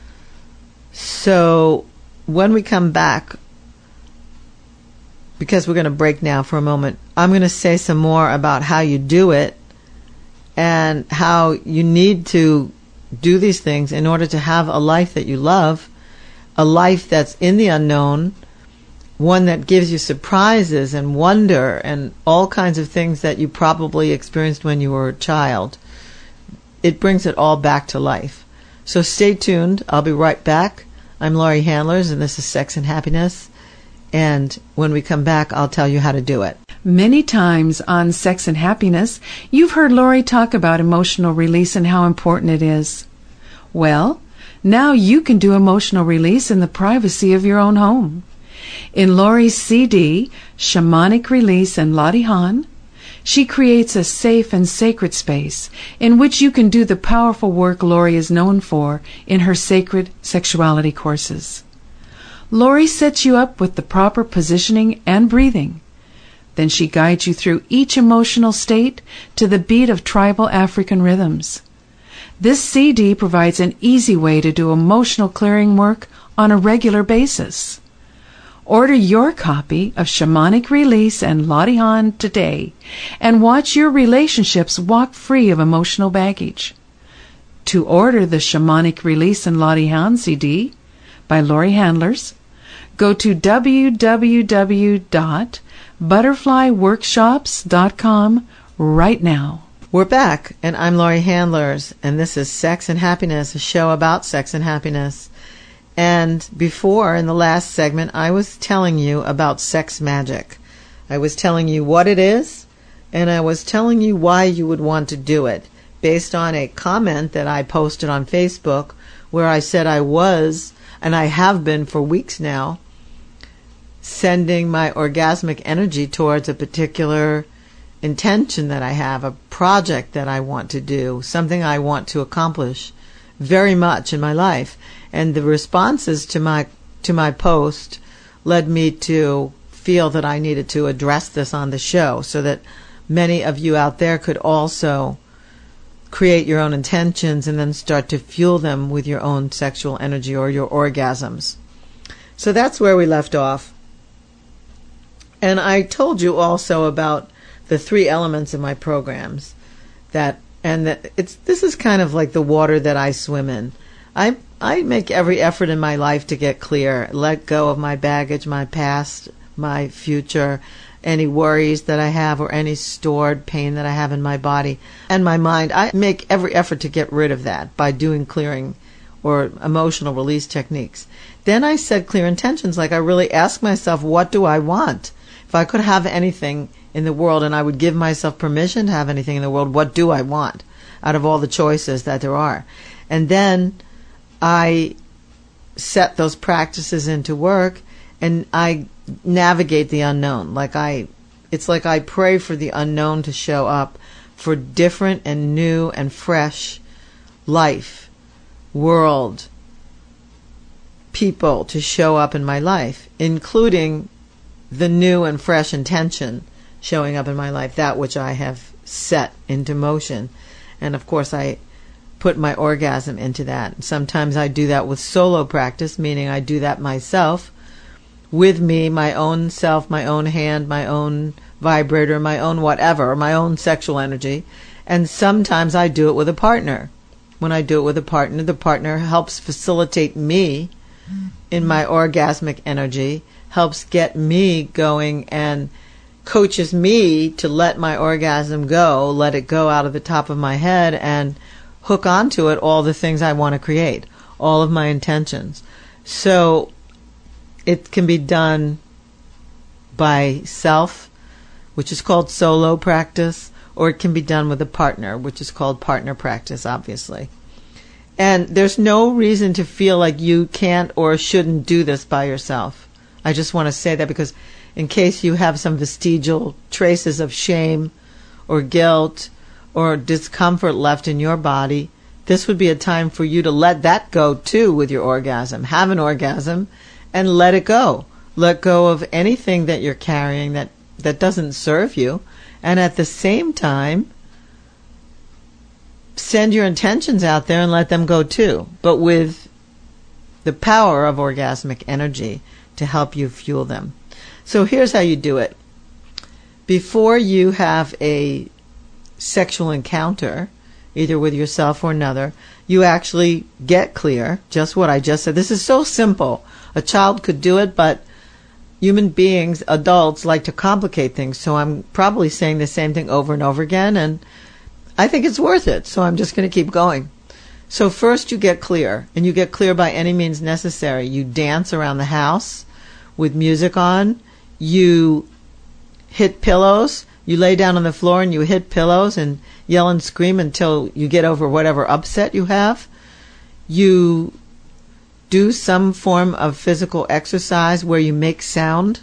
So when we come back, because we're going to break now for a moment, I'm going to say some more about how you do it and how you need to do these things in order to have a life that you love, a life that's in the unknown, one that gives you surprises and wonder and all kinds of things that you probably experienced when you were a child. It brings it all back to life. So stay tuned. I'll be right back. I'm Laurie Handlers, and this is Sex and Happiness. And when we come back, I'll tell you how to do it. Many times on Sex and Happiness, you've heard Laurie talk about emotional release and how important it is. Well, now you can do emotional release in the privacy of your own home. In Laurie's CD, Shamanic Release and Latihan, she creates a safe and sacred space in which you can do the powerful work Laurie is known for in her sacred sexuality courses. Laurie sets you up with the proper positioning and breathing. Then she guides you through each emotional state to the beat of tribal African rhythms. This CD provides an easy way to do emotional clearing work on a regular basis. Order your copy of Shamanic Release and Latihan today and watch your relationships walk free of emotional baggage. To order the Shamanic Release and Latihan CD by Laurie Handlers, go to www.butterflyworkshops.com right now. We're back, and I'm Laurie Handlers, and this is Sex and Happiness, a show about sex and happiness. And before, in the last segment, I was telling you about sex magic. I was telling you what it is, and I was telling you why you would want to do it, based on a comment that I posted on Facebook where I said I was, and I have been for weeks now, sending my orgasmic energy towards a particular intention that I have, a project that I want to do, something I want to accomplish very much in my life. And the responses to my post led me to feel that I needed to address this on the show so that many of you out there could also create your own intentions and then start to fuel them with your own sexual energy or your orgasms. So that's where we left off. And I told you also about the three elements of my programs this is kind of like the water that I swim in. I make every effort in my life to get clear, let go of my baggage, my past, my future, any worries that I have or any stored pain that I have in my body and my mind. I make every effort to get rid of that by doing clearing or emotional release techniques. Then I set clear intentions, like I really ask myself, what do I want? If I could have anything in the world and I would give myself permission to have anything in the world, what do I want out of all the choices that there are? And then I set those practices into work and I navigate the unknown. It's like I pray for the unknown to show up, for different and new and fresh life, world, people to show up in my life, including the new and fresh intention showing up in my life, that which I have set into motion. And of course I put my orgasm into that. Sometimes I do that with solo practice, meaning I do that myself, with me, my own self, my own hand, my own vibrator, my own whatever, my own sexual energy. And sometimes I do it with a partner. When I do it with a partner, the partner helps facilitate me in my orgasmic energy, helps get me going and coaches me to let my orgasm go, let it go out of the top of my head, and hook onto it all the things I want to create, all of my intentions. So it can be done by self, which is called solo practice, or it can be done with a partner, which is called partner practice, obviously. And there's no reason to feel like you can't or shouldn't do this by yourself. I just want to say that because in case you have some vestigial traces of shame or guilt or discomfort left in your body, this would be a time for you to let that go too with your orgasm. Have an orgasm and let it go. Let go of anything that you're carrying that doesn't serve you. And at the same time, send your intentions out there and let them go too, but with the power of orgasmic energy to help you fuel them. So here's how you do it. Before you have a sexual encounter, either with yourself or another, you actually get clear, just what I just said. This is so simple. A child could do it, but human beings, adults, like to complicate things, so I'm probably saying the same thing over and over again, and I think it's worth it, so I'm just going to keep going. So first you get clear, and you get clear by any means necessary. You dance around the house with music on. You hit pillows. You lay down on the floor and you hit pillows and yell and scream until you get over whatever upset you have. You do some form of physical exercise where you make sound.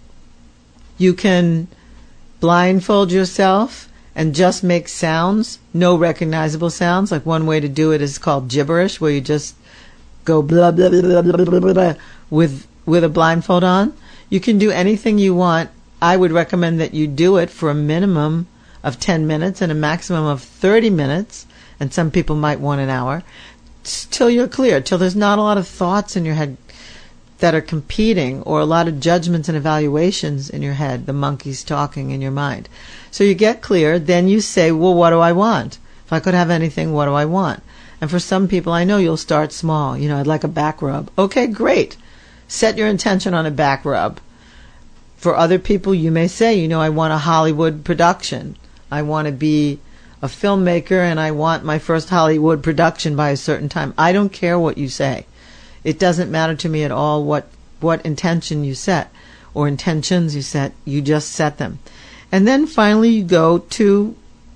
You can blindfold yourself and just make sounds, no recognizable sounds. Like one way to do it is called gibberish, where you just go blah, blah, blah, blah, blah, blah, blah, blah, with a blindfold on. You can do anything you want. I would recommend that you do it for a minimum of 10 minutes and a maximum of 30 minutes, and some people might want an hour, till you're clear, till there's not a lot of thoughts in your head that are competing, or a lot of judgments and evaluations in your head, the monkeys talking in your mind. So you get clear, then you say, well, what do I want? If I could have anything, what do I want? And for some people, I know you'll start small. I'd like a back rub. Okay, great. Set your intention on a back rub. For other people, you may say, I want a Hollywood production. I want to be a filmmaker, and I want my first Hollywood production by a certain time. I don't care what you say. It doesn't matter to me at all what intention you set or intentions you set. You just set them. And then finally you go to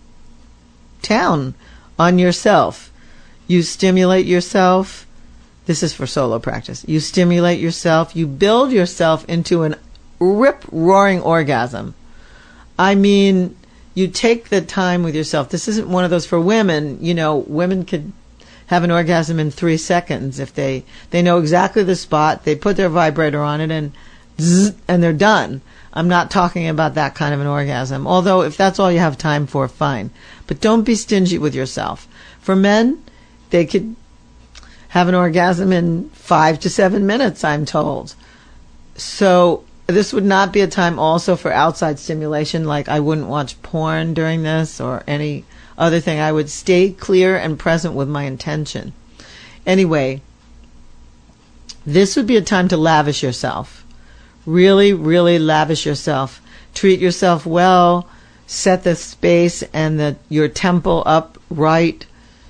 town on yourself. You stimulate yourself. This is for solo practice. You stimulate yourself. You build yourself into an rip-roaring orgasm. I mean, you take the time with yourself. This isn't one of those for women. Women could have an orgasm in 3 seconds if they know exactly the spot. They put their vibrator on it and zzz, and they're done. I'm not talking about that kind of an orgasm. Although if that's all you have time for, fine. But don't be stingy with yourself. For men, they could have an orgasm in 5 to 7 minutes, I'm told. So this would not be a time also for outside stimulation, like I wouldn't watch porn during this or any other thing. I would stay clear and present with my intention. Anyway, this would be a time to lavish yourself. Really, really lavish yourself. Treat yourself well. Set the space and your temple up right.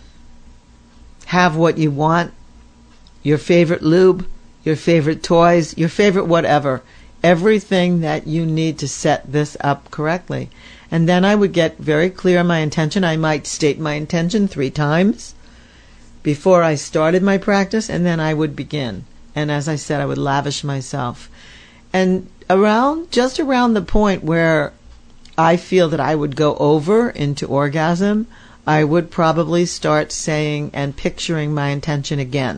Have what you want. Your favorite lube, your favorite toys, your favorite whatever. Everything that you need to set this up correctly. And then I would get very clear on my intention. I might state my intention 3 times before I started my practice, and then I would begin. And as I said, I would lavish myself. And just around the point where I feel that I would go over into orgasm, I would probably start saying and picturing my intention again.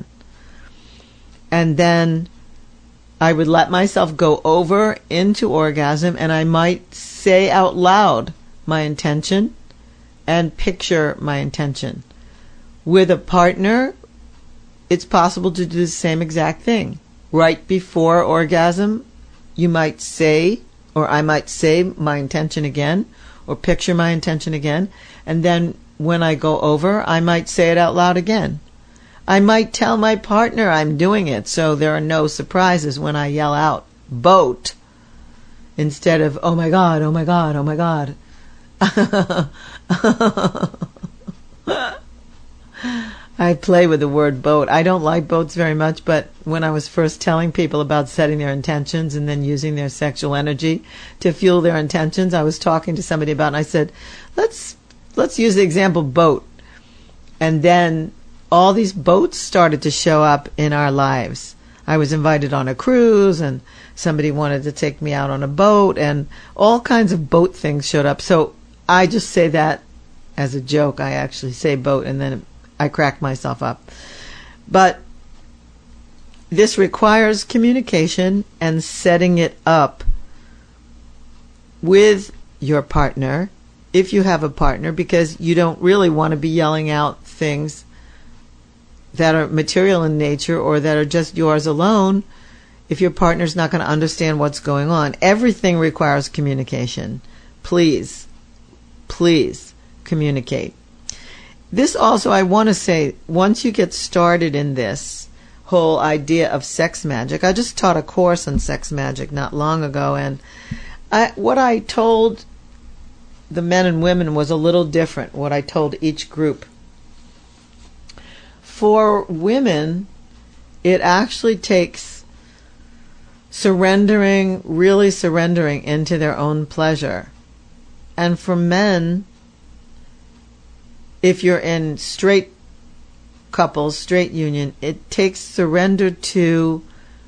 And then I would let myself go over into orgasm, and I might say out loud my intention and picture my intention. With a partner, it's possible to do the same exact thing. Right before orgasm, you might say, or I might say my intention again, or picture my intention again, and then when I go over, I might say it out loud again. I might tell my partner I'm doing it, so there are no surprises when I yell out, boat. instead of, oh my God, oh my God, oh my God. I play with the word boat. I don't like boats very much, but when I was first telling people about setting their intentions and then using their sexual energy to fuel their intentions, I was talking to somebody about it, and I said, let's use the example boat. And then all these boats started to show up in our lives. I was invited on a cruise, and somebody wanted to take me out on a boat, and all kinds of boat things showed up. So I just say that as a joke. I actually say boat, and then I crack myself up. But this requires communication and setting it up with your partner, if you have a partner, because you don't really want to be yelling out things that are material in nature or that are just yours alone if your partner's not going to understand what's going on. Everything requires communication. Please communicate. This also, I want to say, once you get started in this whole idea of sex magic, I just taught a course on sex magic not long ago, and what I told the men and women was a little different, what I told each group. For women, it actually takes really surrendering into their own pleasure. And for men, if you're in straight couples, straight union, it takes surrender to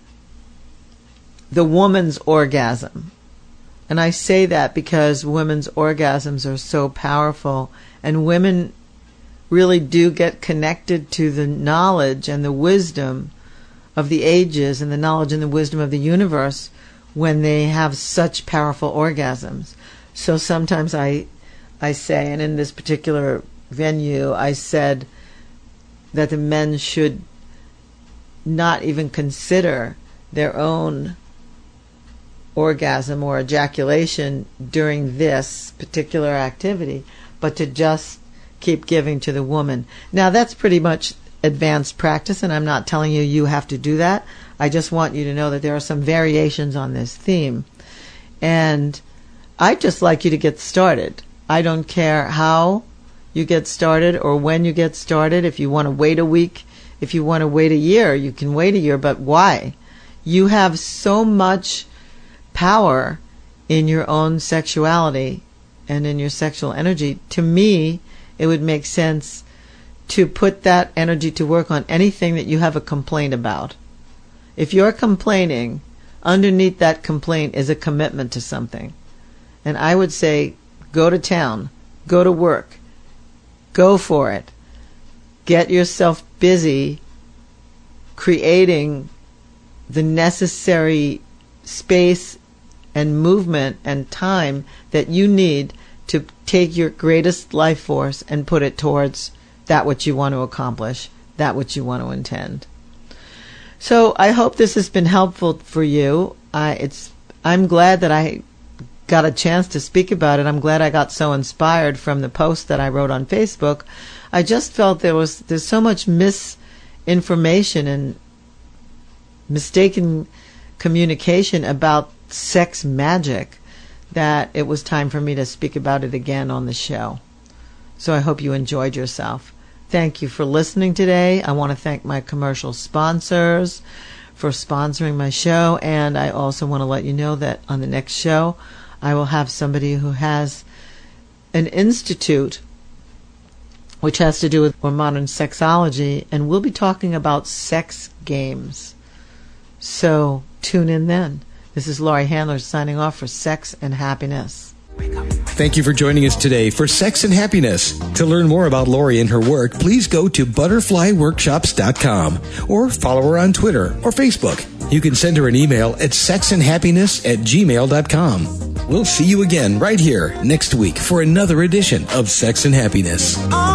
the woman's orgasm. And I say that because women's orgasms are so powerful, and women really do get connected to the knowledge and the wisdom of the ages and the knowledge and the wisdom of the universe when they have such powerful orgasms. So sometimes I say, and in this particular venue, I said that the men should not even consider their own orgasm or ejaculation during this particular activity, but to just keep giving to the woman. Now, that's pretty much advanced practice, and I'm not telling you have to do that. I just want you to know that there are some variations on this theme. And I'd just like you to get started. I don't care how you get started or when you get started. If you want to wait a week, if you want to wait a year, you can wait a year, but why? You have so much power in your own sexuality and in your sexual energy. To me, it would make sense to put that energy to work on anything that you have a complaint about. If you're complaining, underneath that complaint is a commitment to something. And I would say, go to town, go to work, go for it. Get yourself busy creating the necessary space and movement and time that you need to take your greatest life force and put it towards that which you want to accomplish, that which you want to intend. So I hope this has been helpful for you. I'm glad that I got a chance to speak about it. I'm glad I got so inspired from the post that I wrote on Facebook. I just felt there's so much misinformation and mistaken communication about sex magic that it was time for me to speak about it again on the show. So I hope you enjoyed yourself. Thank you for listening today. I want to thank my commercial sponsors for sponsoring my show, and I also want to let you know that on the next show I will have somebody who has an institute which has to do with modern sexology, and we'll be talking about sex games. So tune in then. This is Laurie Handler signing off for Sex and Happiness. Thank you for joining us today for Sex and Happiness. To learn more about Laurie and her work, please go to butterflyworkshops.com or follow her on Twitter or Facebook. You can send her an email at sexandhappiness@gmail.com. We'll see you again right here next week for another edition of Sex and Happiness.